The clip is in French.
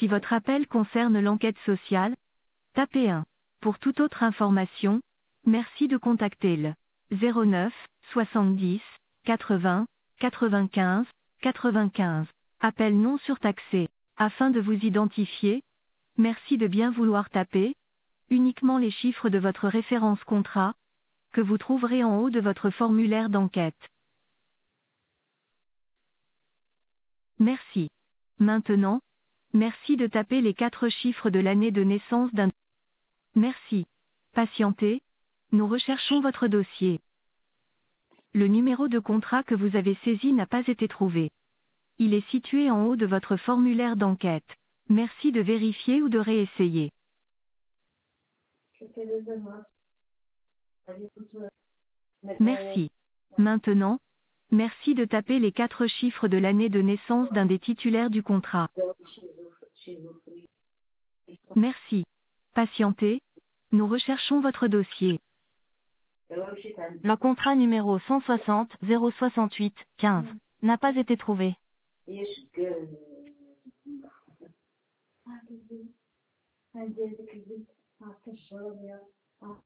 Si votre appel concerne l'enquête sociale, tapez 1. Pour toute autre information, merci de contacter le 09 70 80 95 95. Appel non surtaxé. Afin de vous identifier, merci de bien vouloir taper uniquement les chiffres de votre référence contrat, que vous trouverez en haut de votre formulaire d'enquête. Merci. Maintenant, merci de taper les 4 chiffres de l'année de naissance d'un. Merci. Patientez, nous recherchons votre dossier. Le numéro de contrat que vous avez saisi n'a pas été trouvé. Il est situé en haut de votre formulaire d'enquête. Merci de vérifier ou de réessayer. Merci. Maintenant, merci de taper les 4 chiffres de l'année de naissance d'un des titulaires du contrat. Merci. Patientez, nous recherchons votre dossier. Le contrat numéro 160 068 15 n'a pas été trouvé.